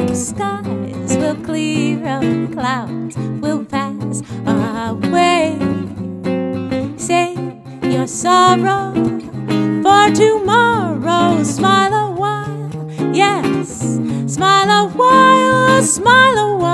blue skies will clear up, clouds will pass away. Save your sorrow for tomorrow. Smile a while, yes, smile a while, smile a while.